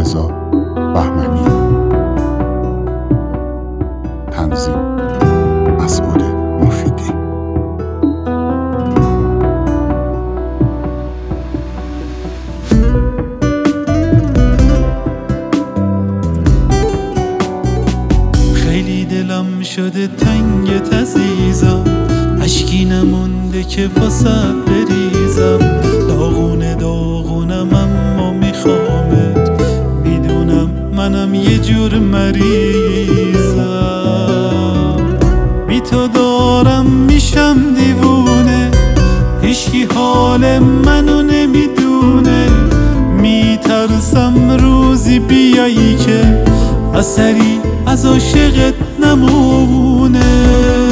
رضا بهمنی. تنظیم مسعود مفیدی. خیلی دلم شده تنگت عزیزم، اشکی نمونده که واسه بریزم. داغونم اما میخوامت، میدونم منم یه جور مریضم. بی تو دارم میشم دیوونه، هیچکی حال منو نمیدونه. میترسم روزی بیایی که اثری از عاشقت نمونه.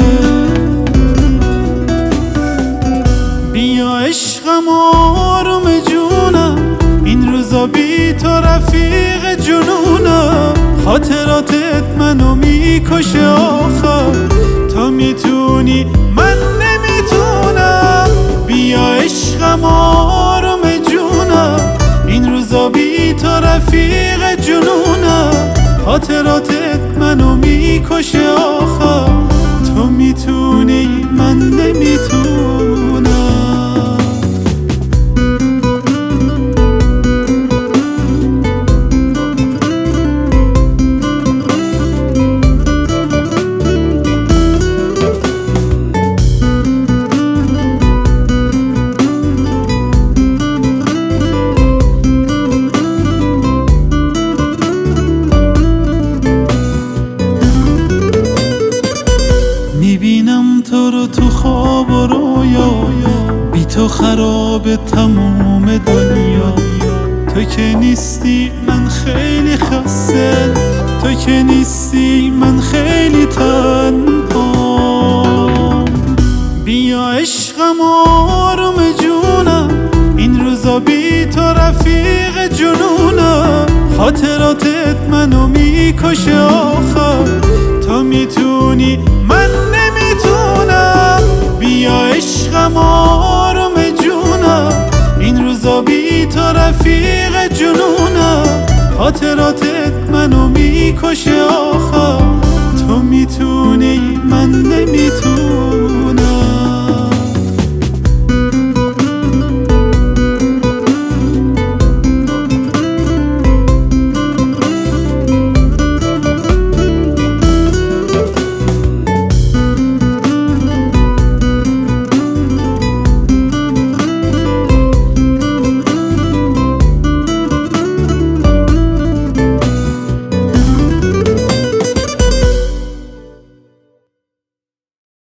بیا عشقم آروم جونم، این روزا بی تو رفیق جنونم. خاطراتت منو میکشه آخر، تو میتونی من نمیتونم. بیا عشقم آروم جونم، این روزا بی تو رفیق جنونم. خاطراتت منو میکشه آخر، تو میتونی من نمیتونم. میبینم تو رو تو خواب و رویا، بی تو خراب تموم دنیا. تو که نیستی من خیلی خسته، تو که نیستی من خیلی تنها. بیا عشقم آروم جونم، این روزا بی تو رفیق جنونم. خاطراتت منو میکشه آخر، تو میتونی من نمیتونم. بیا عشقم آروم جونم، این روزا بی تو رفیق جنونم. خاطراتت منو میکشه